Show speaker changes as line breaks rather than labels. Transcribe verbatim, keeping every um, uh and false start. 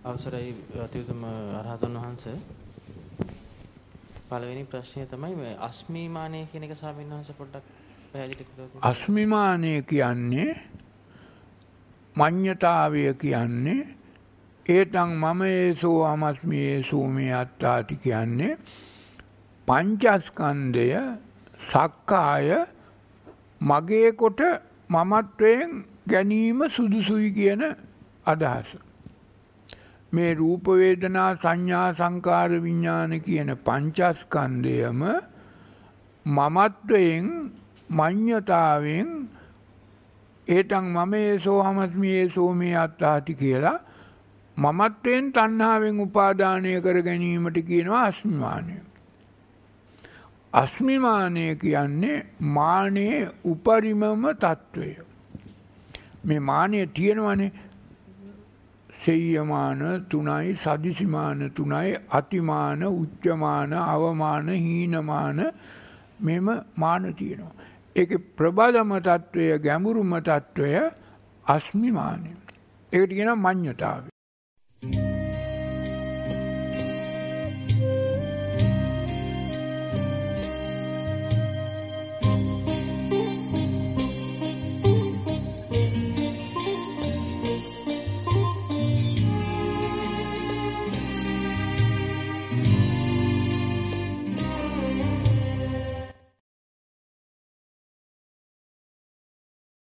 අවසරයි අතිඋත්තම අරහතන් වහන්සේ. පළවෙනි ප්‍රශ්නය තමයි මේ අස්මිමානය කියන එක ස්වාමීන් වහන්සේ පොඩ්ඩක් පැහැදිලි කරලා.
අස්මිමානය කියන්නේ මඤ්ඤතාවය කියන්නේ ඒතං මම ඒසෝ අමස්මි ඒසෝ මේ අත්තාති කියන්නේ පංචස්කන්ධය සක්කාය මගේ කොට මමත්වයෙන් ගැනීම සුදුසුයි කියන අදහස. මේ රූප වේදනා සංඥා සංකාර විඥාන කියන පංචස්කන්ධයම මමත්වයෙන් මඤ්ඤතාවෙන් ඒතං මම ඒසෝ අමස්මි ඒසෝ මේ අත්තාති කියලා මමත්වයෙන් තණ්හාවෙන් උපාදානය කර ගැනීමට කියනවා අස්මිමානය. අස්මිමානය කියන්නේ මානයේ උපරිමම තත්වය. මේ මානය තියෙනවනේ සෙය්‍යමාන තුනයි සදිසිමාන තුනයි අතිමාන උච්චමාන අවමාන හීනමාන මෙම මාන තියෙනවා. ඒකේ ප්‍රබලම තත්වය ගැඹුරුම තත්වය අස්මිමානය. ඒකට කියනවා මඤ්ඤතාවය.